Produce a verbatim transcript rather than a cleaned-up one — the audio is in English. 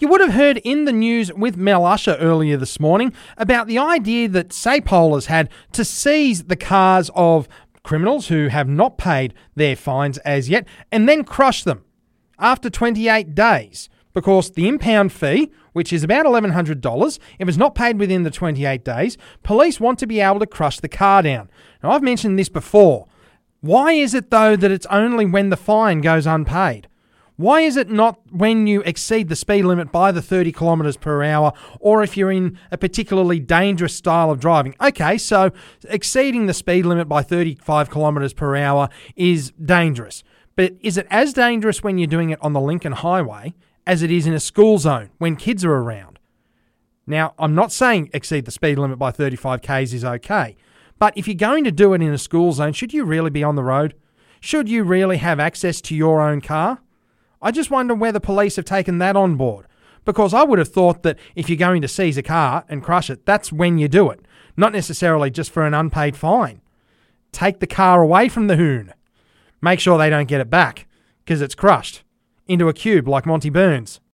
You would have heard in the news with Mel Usher earlier this morning about the idea that SAPOL has had to seize the cars of criminals who have not paid their fines as yet and then crush them after twenty-eight days. Because the impound fee, which is about eleven hundred dollars, if it's not paid within the twenty-eight days, police want to be able to crush the car down. Now, I've mentioned this before. Why is it, though, that it's only when the fine goes unpaid? Why is it not when you exceed the speed limit by the thirty kilometres per hour, or if you're in a particularly dangerous style of driving? Okay, so exceeding the speed limit by thirty-five kilometres per hour is dangerous. But is it as dangerous when you're doing it on the Lincoln Highway as it is in a school zone when kids are around? Now, I'm not saying exceed the speed limit by thirty-five kays is okay, but if you're going to do it in a school zone, should you really be on the road? Should you really have access to your own car? I just wonder whether police have taken that on board, because I would have thought that if you're going to seize a car and crush it, that's when you do it, not necessarily just for an unpaid fine. Take the car away from the hoon. Make sure they don't get it back, because it's crushed into a cube like Monty Burns.